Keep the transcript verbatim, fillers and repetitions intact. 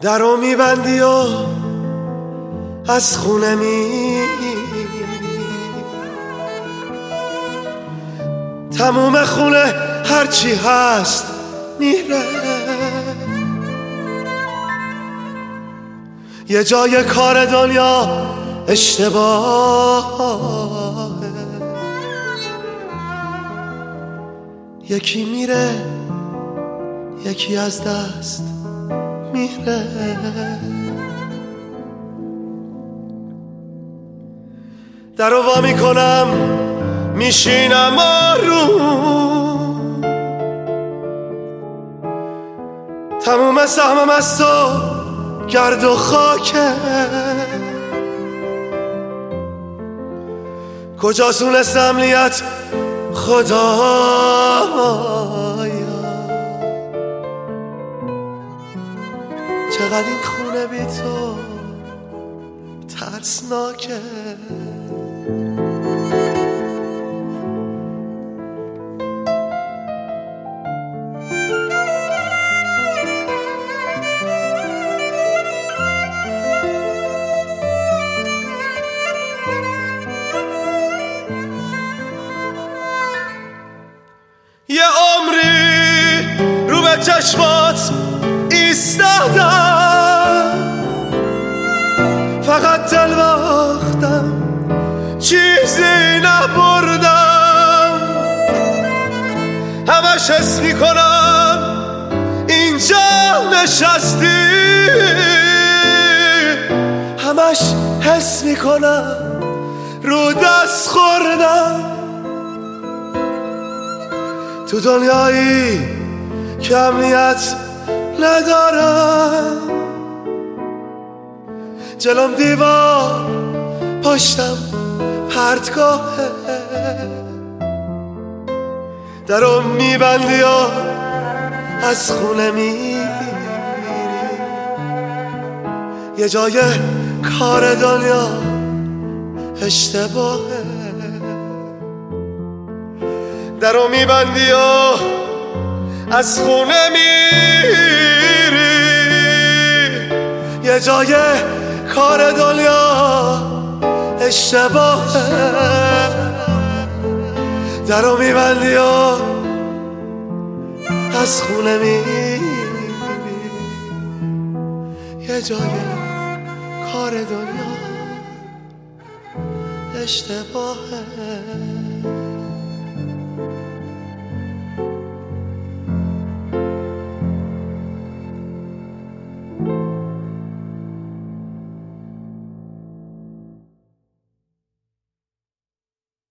درو میبندی و از خونه میری، تموم خونه هرچی هست میره، یه جای کار دنیا اشتباهه، یکی میره یکی از دست میره. درو وا میکنم میشینم آروم، تموم سهمم از تو گرد و خاکه، کجاست اون امنیت خدایا، چقدر این خونه بی تو ترسناکه. یه عمری رو به چشمات ایستادم، فقط دل باختم چیزی نبردم، همش حس میکنم اینجا نشستی، همش حس میکنم رو دست خوردم، تو دنیایی که امنیت ندارم، جلوم دیوار پشتم پرتگاهه، درو میبندی و از خونه میری، یه جای کار دنیا اشتباهه، درو میبندی و از خونه میری، یه جای کار دنیا اشتباهه، درو میبندی و از خونه میری، یه جای کار دنیا اشتباهه.